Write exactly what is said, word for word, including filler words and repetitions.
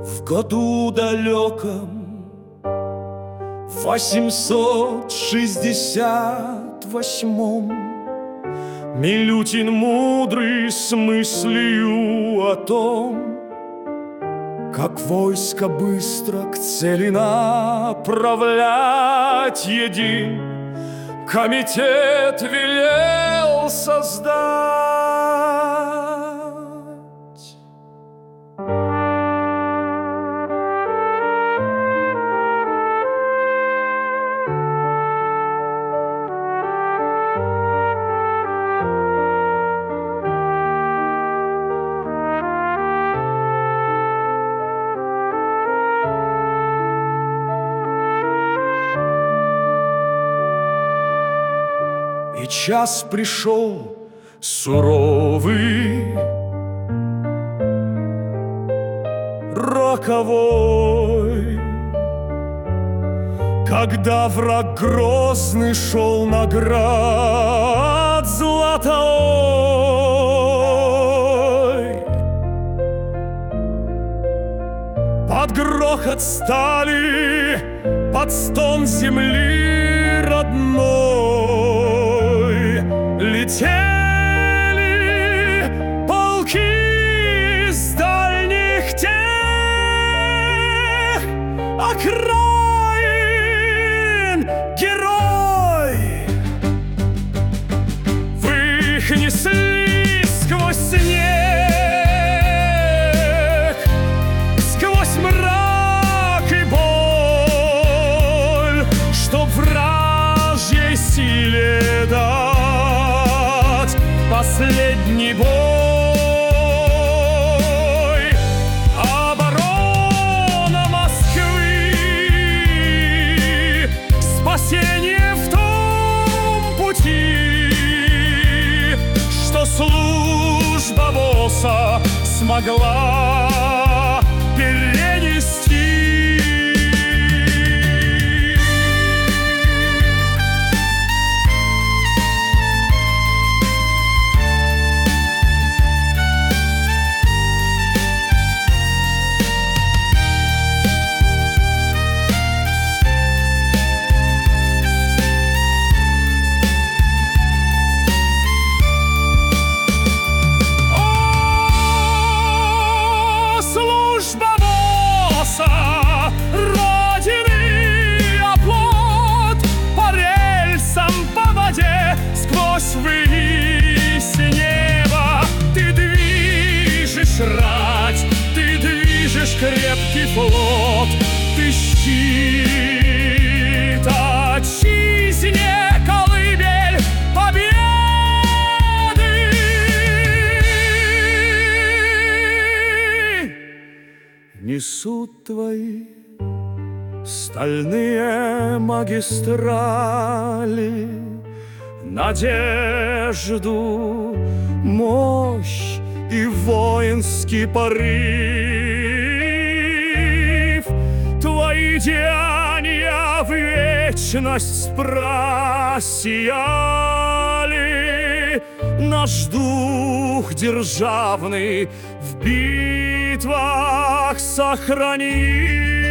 В году далеком восемьсот шестьдесят восьмом Милютин мудрый с мыслью о том, как войско быстро к цели направлять, един комитет велел создать. И час пришел суровый, роковой, когда враг грозный шел на град золотой. Под грохот стали, под стон земли родной летели полки с дальних тех окраин. Герой! Вы их несли сквозь снег, сквозь мрак и боль, чтоб вражьей силе дать последний бой. Оборона Москвы, спасение в том пути, что служба ВОСа смогла перенести. Родины оплот, по рельсам, по воде, сквозь ввысь неба. Ты движешь рать, ты движешь крепкий флот, ты щит отчизне, колыбель победы. Несут твои стальные магистрали надежду, мощь и воинский порыв. Твои деяния в вечность просияли, наш дух державный в битвах сохрани.